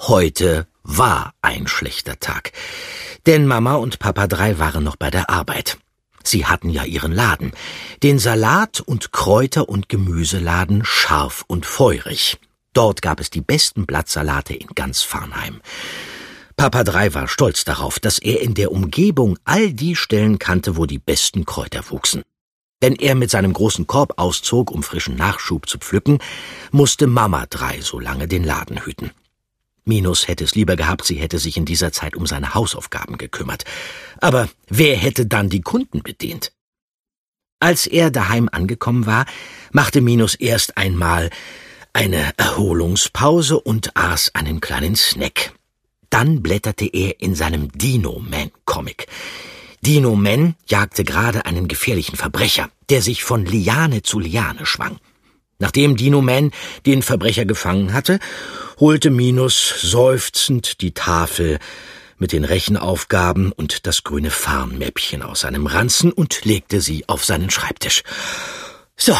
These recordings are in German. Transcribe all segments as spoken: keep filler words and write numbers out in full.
Heute war ein schlechter Tag, denn Mama und Papa drei waren noch bei der Arbeit. Sie hatten ja ihren Laden, den Salat- und Kräuter- und Gemüseladen Scharf und Feurig. Dort gab es die besten Blattsalate in ganz Farnheim. Papa drei war stolz darauf, dass er in der Umgebung all die Stellen kannte, wo die besten Kräuter wuchsen. Wenn er mit seinem großen Korb auszog, um frischen Nachschub zu pflücken, musste Mama drei so lange den Laden hüten. Minus hätte es lieber gehabt, sie hätte sich in dieser Zeit um seine Hausaufgaben gekümmert. Aber wer hätte dann die Kunden bedient? Als er daheim angekommen war, machte Minus erst einmal eine Erholungspause und aß einen kleinen Snack. Dann blätterte er in seinem Dino-Man-Comic. Dino-Man jagte gerade einen gefährlichen Verbrecher, der sich von Liane zu Liane schwang. Nachdem Dino-Man den Verbrecher gefangen hatte, holte Minus seufzend die Tafel mit den Rechenaufgaben und das grüne Farnmäppchen aus seinem Ranzen und legte sie auf seinen Schreibtisch. So,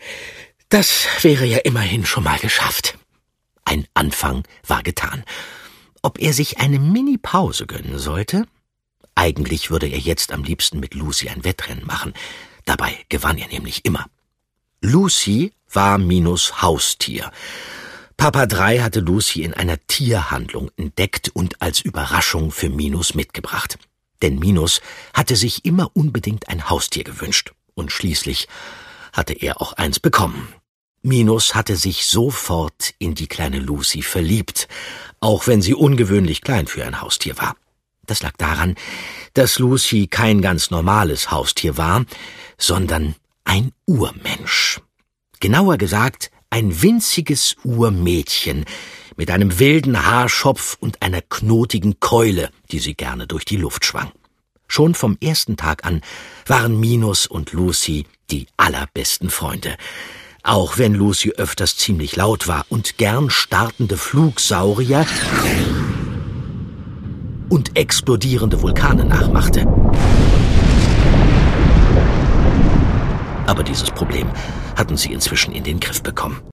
das wäre ja immerhin schon mal geschafft. Ein Anfang war getan. Ob er sich eine Mini-Pause gönnen sollte? Eigentlich würde er jetzt am liebsten mit Lucy ein Wettrennen machen. Dabei gewann er nämlich immer. Lucy war Minus Haustier. Papa drei hatte Lucy in einer Tierhandlung entdeckt und als Überraschung für Minus mitgebracht. Denn Minus hatte sich immer unbedingt ein Haustier gewünscht. Und schließlich hatte er auch eins bekommen. Minus hatte sich sofort in die kleine Lucy verliebt, auch wenn sie ungewöhnlich klein für ein Haustier war. Das lag daran, dass Lucy kein ganz normales Haustier war, sondern ein Urmensch. Genauer gesagt, ein winziges Urmädchen mit einem wilden Haarschopf und einer knotigen Keule, die sie gerne durch die Luft schwang. Schon vom ersten Tag an waren Minus und Lucy die allerbesten Freunde. Auch wenn Lucy öfters ziemlich laut war und gern startende Flugsaurier und explodierende Vulkane nachmachte. Aber dieses Problem hatten sie inzwischen in den Griff bekommen.